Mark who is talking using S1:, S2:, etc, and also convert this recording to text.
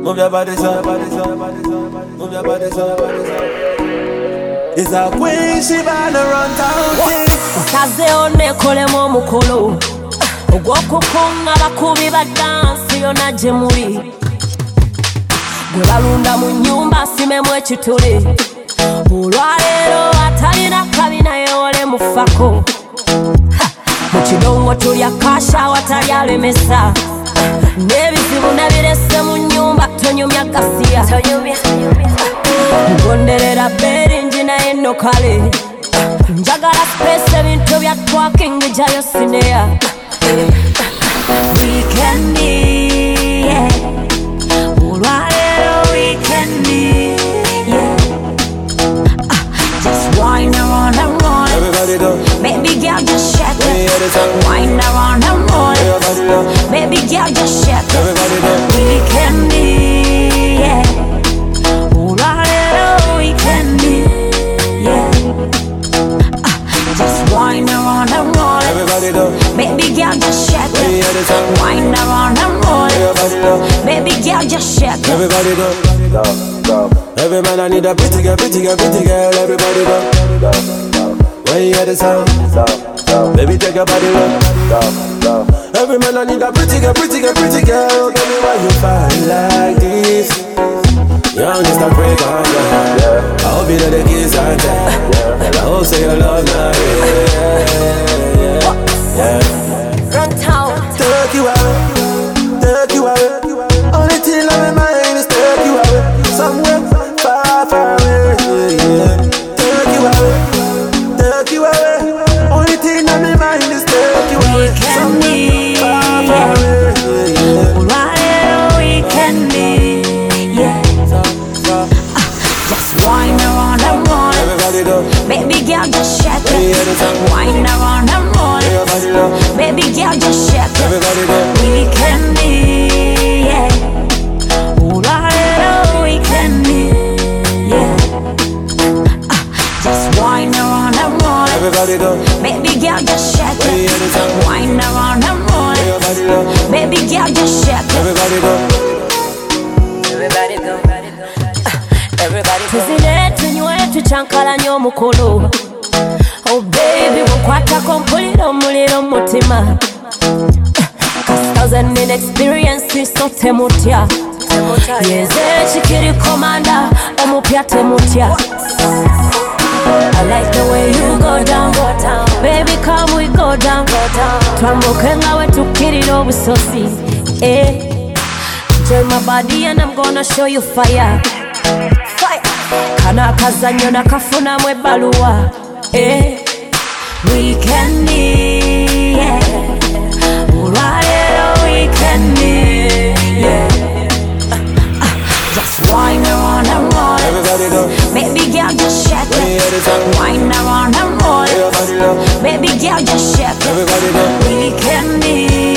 S1: Move your body side, body side, body side, move your body side, body side. It's a queen, she wanna run town.
S2: Kaze one kolemu omukolo ogw'okukunga abakubi ba dansi yonna gye muli gwe balunda mu nnyumba asimemu ekituli olwaleero atalina kabi naye ole mufako mu kidongo tulya kasha awatali alemesa n'ebizibu nabirese mu nnyumba tonyumya gasiya ngonderera beringi naye nno kale njagala space ebintu bya twaking jayo sinea weekendi yeah. Olwaleero weekendi yeah. Just wine around and roll.
S1: Everybody do.
S2: Baby girl just shake it. Wine around and roll. Baby girl just shake it.
S1: Everybody do.
S2: Weekendi yeah. Olwaleero weekendi yeah. Just wine around and roll.
S1: Everybody do.
S2: Baby girl just shake it. Wine around and roll. Baby girl just shake it.
S1: Everybody do. Every man I need a pretty girl, pretty girl, pretty girl. Everybody do. When you hear the sound, baby take your body low. Every man I need a pretty girl, pretty girl, pretty girl. Tell me why you fight like this. Young just a break on yeah. I hope you know the kids are there. And I hope say your love now. Yeah.
S2: Run town.
S1: Take you out, take you out. Only thing on my mind is take you out. Somewhere far, far away. Yeah. Take you out, take you away. Only thing on my mind is take you away. Somewhere far, far away. Yeah.
S2: Olwaleero weekendi yeah. Just wine around and roll.
S1: Everybody do.
S2: Baby girl just shake it. Wine around and roll.
S1: Everybody do.
S2: Baby girl just shake it.
S1: Everybody do.
S2: Weekendi yeah. Olwaleero weekendi yeah. Just wine around and roll.
S1: Everybody do.
S2: Baby girl just shake it. Wine around and roll.
S1: Everybody do.
S2: Baby girl just shake it.
S1: Everybody do.
S2: Everybody go. Everybody go. Tuzine tunywe tuchankalanye omukolo. Oh baby mukwatako mpulira omuliro mu mutima. Thousand in experience so temutya. Yeze chikiri komanda omupya temutya. I like the way you go down. Baby come we go down. Twambuke nga we tukirira obusozi. Join my body and I'm gonna show you fire. Kana akazanyo nakafunamu ebbaluwa weekendi yeah. Olwaleero weekendi yeah. Just wine around and roll.
S1: Everybody do.
S2: Baby girl just shake it. Wine around and roll.
S1: Everybody do.
S2: Baby girl just shake it.
S1: Everybody do.
S2: Weekendi